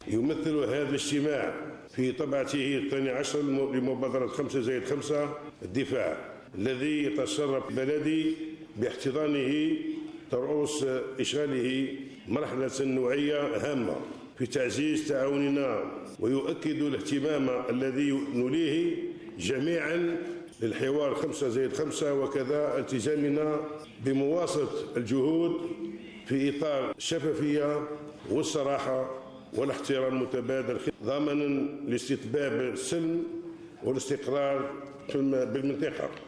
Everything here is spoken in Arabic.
يمثل هذا الاجتماع في طبعته 12 لمبادرة 5+5 الدفاع، الذي يتشرف بلدي باحتضانه ترأس إشغاله مرحلة نوعية هامة في تعزيز تعاوننا، ويؤكد الاهتمام الذي نوليه جميعا للحوار 5+5، وكذا التزامنا بمواصلة الجهود في إطار الشفافية والصراحة والاحترام المتبادل ضمنا لاستتباب السلم والاستقرار بالمنطقة.